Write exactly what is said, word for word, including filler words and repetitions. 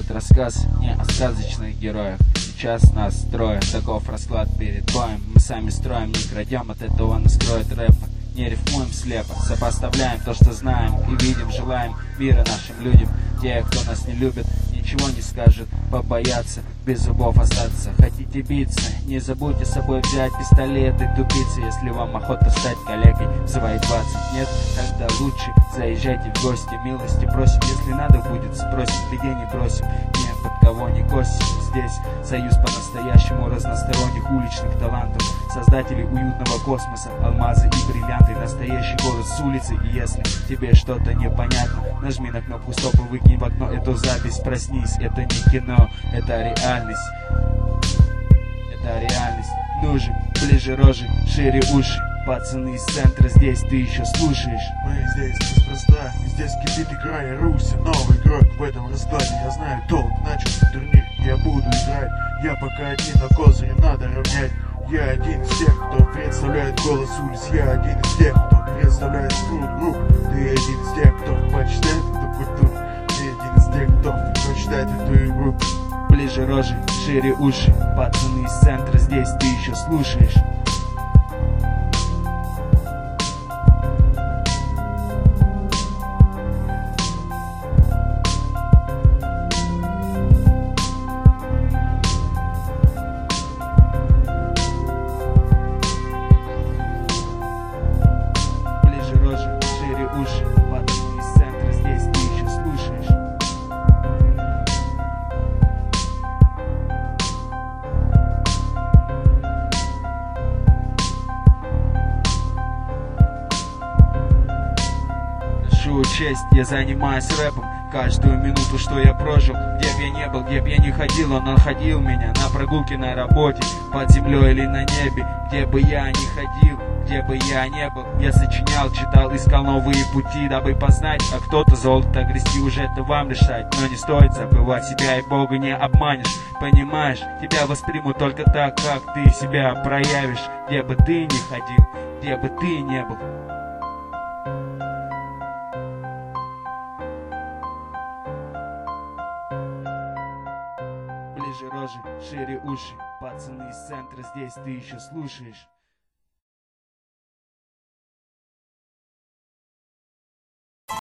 Этот рассказ не о сказочных героях. Сейчас нас трое, таков расклад перед боем. Мы сами строим, не крадем, от этого нас кроет рэп. Не рифмуем слепо, сопоставляем то, что знаем, и видим, желаем мира нашим людям. Те, кто нас не любит, ничего не скажет, побоятся без зубов остаться. Хотите биться, не забудьте с собой взять пистолеты, тупицы. Если вам охота стать коллегой, вызывай двадцать. Нет, тогда лучше заезжайте в гости, милости просим. Если надо будет, спросим, беде не бросим, ни под кого не косим. Здесь союз по-настоящему разносторонних уличных талантов, создателей уютного космоса, алмазы и бриллианты, настоящий голос с улицы. И если тебе что-то непонятно, нажми на кнопку стоп и выкинь в окно эту запись. Проснись, это не кино, это реальность. Это реальность. Ну же, ближе рожи, шире уши. Пацаны из центра, здесь ты еще слушаешь. Мы здесь неспроста, здесь кипит игра, я Руся, новый игрок в этом раскладе. Я знаю толк, начался турнир, я буду играть. Я пока один, но козыри надо равнять. Я один из тех, кто представляет голос улиц. Я один из тех, кто представляет скрут групп. Ты один из тех, кто почитает эту культуру. Ты один из тех, кто прочитает эту игру. Ближе рожи, шире уши. Пацаны из центра, здесь ты еще слушаешь. Уши, пацаны из центра, здесь ты еще слушаешь. Прошу честь, я занимаюсь рэпом. Каждую минуту, что я прожил, где б я не был, где б я не ходил, он находил меня на прогулке, на работе, под землей или на небе. Где бы я ни ходил, где бы я не был, я сочинял, читал, искал новые пути, дабы познать, а кто-то золото грести, уже это вам решать. Но не стоит забывать себя, и Бога не обманешь, понимаешь? Тебя воспримут только так, как ты себя проявишь. Где бы ты ни ходил, где бы ты не был. Ближе рожи, шире уши. Пацаны из центра, здесь ты еще слушаешь.